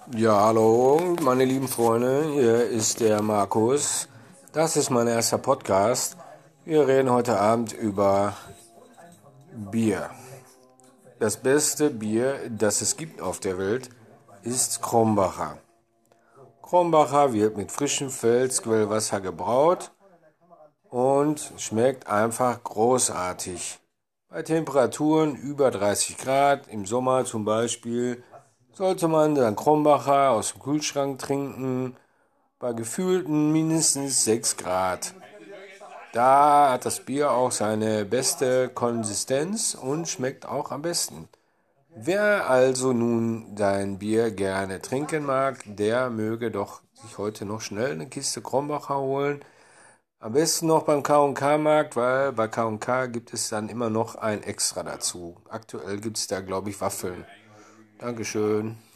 Ja, hallo, meine lieben Freunde, hier ist der Markus. Das ist mein erster Podcast. Wir reden heute Abend über Bier. Das beste Bier, das es gibt auf der Welt, ist Krombacher. Krombacher wird mit frischem Pfälzquellwasser gebraut und schmeckt einfach großartig. Bei Temperaturen über 30 Grad, im Sommer zum Beispiel, sollte man dann Krombacher aus dem Kühlschrank trinken, bei gefühlten mindestens 6 Grad. Da hat das Bier auch seine beste Konsistenz und schmeckt auch am besten. Wer also nun sein Bier gerne trinken mag, der möge doch sich heute noch schnell eine Kiste Krombacher holen. Am besten noch beim K&K-Markt, weil bei K&K gibt es dann immer noch ein Extra dazu. Aktuell gibt es da, glaube ich, Waffeln. Dankeschön.